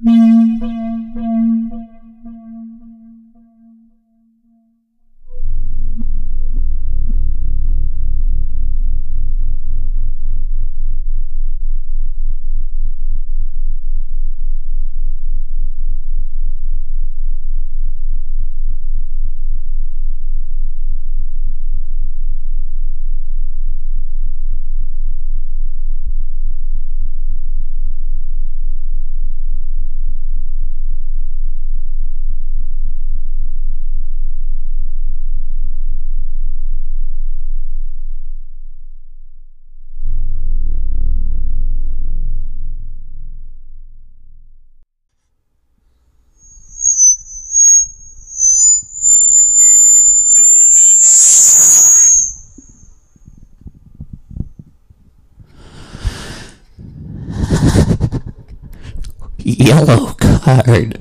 Yellow Card.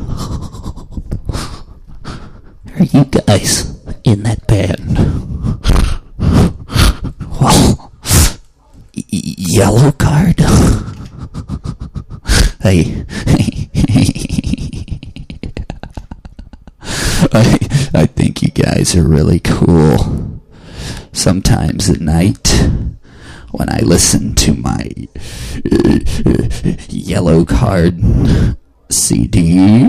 Are you guys in that band? Well, Yellow Card? I think you guys are really cool. Sometimes at night, when I listen to my Yellow Card CD,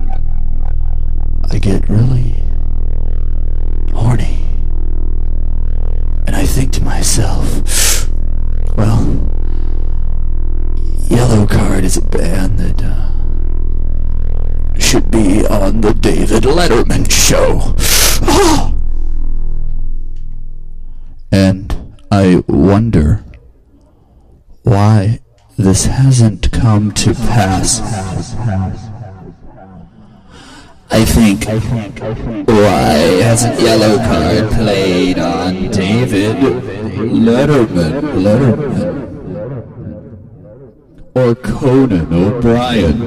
I get really horny. And I think to myself, well, Yellow Card is a band that should be on the David Letterman show. And I wonder why this hasn't come to pass. I think, why hasn't Yellow Card played on David Letterman? Or Conan O'Brien?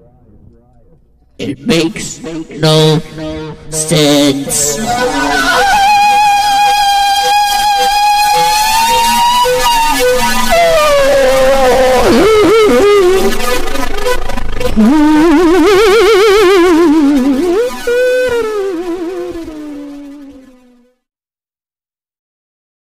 It makes no sense.